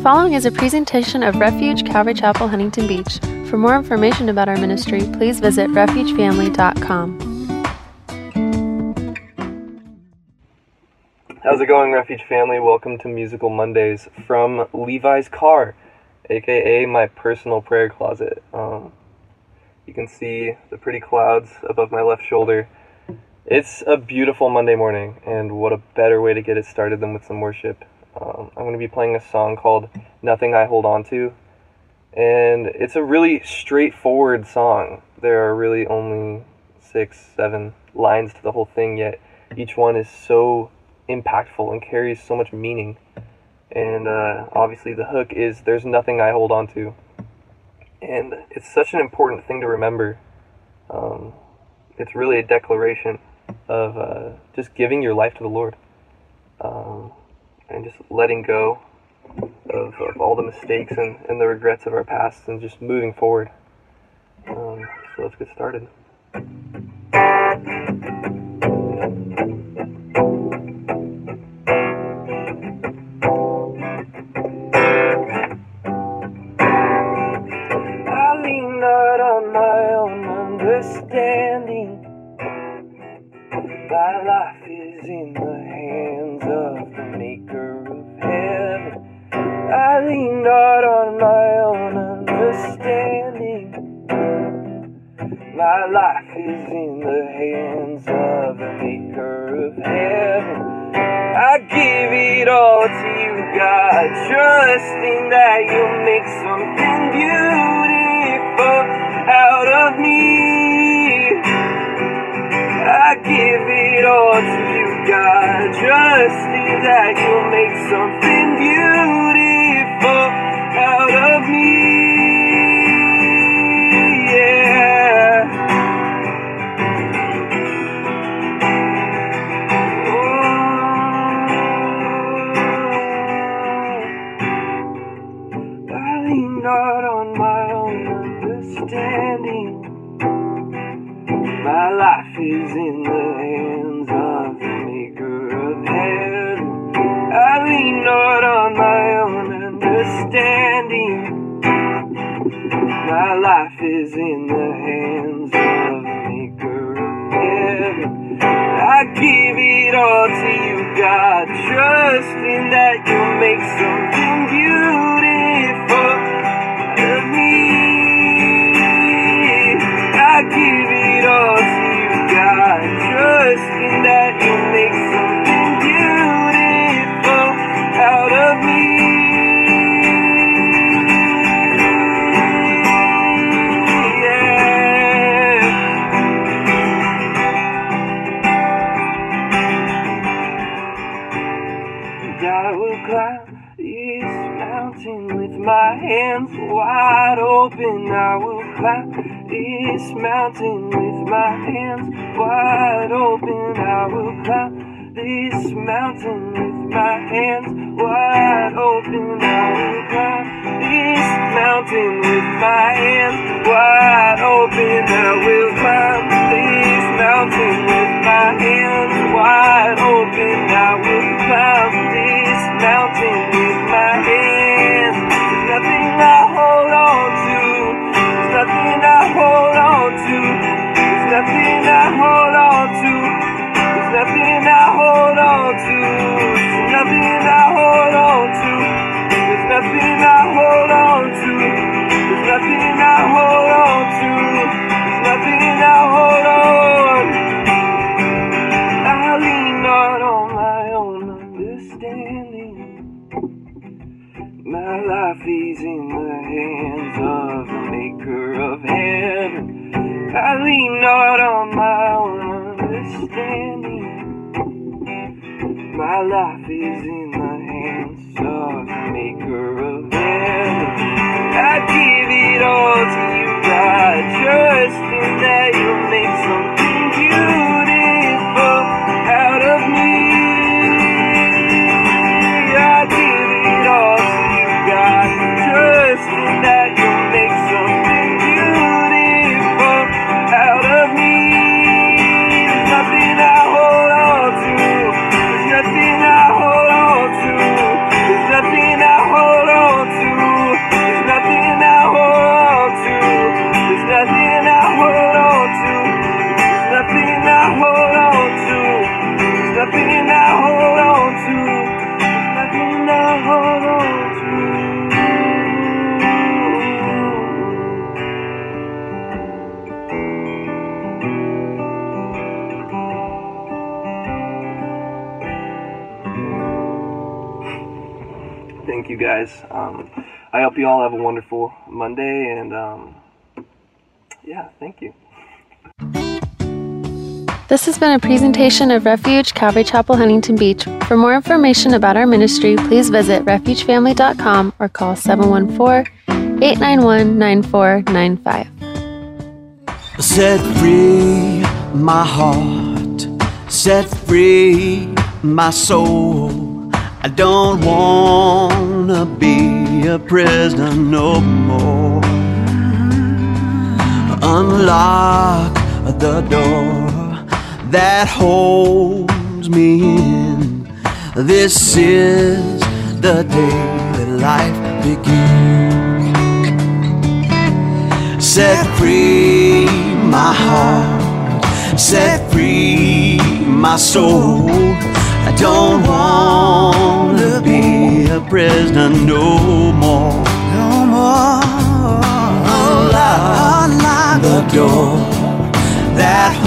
following is a presentation of Refuge Calvary Chapel, Huntington Beach. For more information about our ministry, please visit refugefamily.com. How's it going, Refuge family? Welcome to Musical Mondays from Levi's car, aka my personal prayer closet. You can see the pretty clouds above my left shoulder. It's a beautiful Monday morning, and what a better way to get it started than with some worship. I'm going to be playing a song called Nothing I Hold On To, and it's a really straightforward song. There are really only 6-7 lines to the whole thing, yet each one is so impactful and carries so much meaning. And obviously the hook is, there's nothing I hold on to. And it's such an important thing to remember. It's really a declaration of just giving your life to the Lord. And just letting go of all the mistakes and the regrets of our past and just moving forward. So let's get started. I lean not on my own understanding. My life is in the hands of the Maker of heaven. I lean not on my own understanding. My life is in the hands of the Maker of heaven. I give it all to you, God, trusting that you'll make something beautiful out of me. I give it all to you, God, trusting that you'll make something beautiful out of me, yeah. Oh, I lean not on my own understanding. My life is in the hands of the Maker of heaven. I lean not on my own understanding. My life is in the hands of the Maker of heaven. I give it all to you, God, trusting that you'll make something beautiful out of me. I give it all to you, God, trusting that you'll make something beautiful out of me, yeah. And I will climb this mountain with my hands wide open. I will climb this mountain with my hands wide open. I will climb this mountain with my hands wide open. I will climb this mountain with my hands wide open. I will climb this mountain with my hands wide open. I will climb this mountain with my hands. There's nothing I hold on to. There's nothing I hold on to. There's nothing I hold on to. There's nothing I hold on to. There's nothing I hold on to. There's nothing I hold on to. There's nothing I hold on to. There's nothing I hold on. I lean not on my own understanding. My life is in the hands of the Maker of heaven. I lean not on my own understanding. My life is in the hands of the Maker of heaven. I give it all to you, God, trusting that you'll make something beautiful out of me. I give it all to you, God, trusting that you'll make something beautiful out of me. There's nothing I hold on to. There's nothing I hold on to. There's nothing I hold Thank you guys. I hope you all have a wonderful Monday, and yeah, thank you. This has been a presentation of Refuge Calvary Chapel, Huntington Beach. For more information about our ministry, please visit refugefamily.com or call 714-891-9495. Set free my heart, set free my soul. I don't wanna be a prisoner no more. Unlock the door that holds me in. This is the day that life begins. Set free my heart, set free my soul. I don't wanna be a prisoner no more. No more. Unlock the door that